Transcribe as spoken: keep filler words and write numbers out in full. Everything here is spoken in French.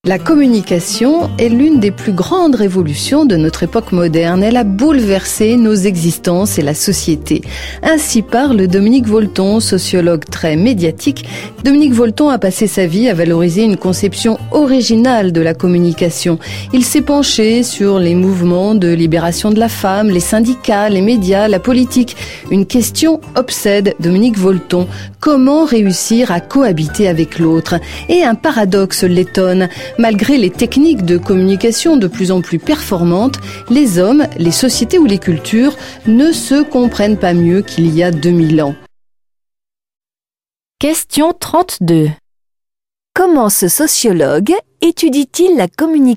La communication est l'une des plus grandes révolutions de notre époque moderne. Elle a bouleversé nos existences et la société. Ainsi parle Dominique Volton, sociologue très médiatique. Dominique Volton a passé sa vie à valoriser une conception originale de la communication. Il s'est penché sur les mouvements de libération de la femme, les syndicats, les médias, la politique. Une question obsède Dominique Volton. Comment réussir à cohabiter avec l'autre? Et un paradoxe l'étonne. Malgré les techniques de communication de plus en plus performantes, les hommes, les sociétés ou les cultures ne se comprennent pas mieux qu'il y a deux mille ans. Question trente-deux. Comment ce sociologue étudie-t-il la communication ?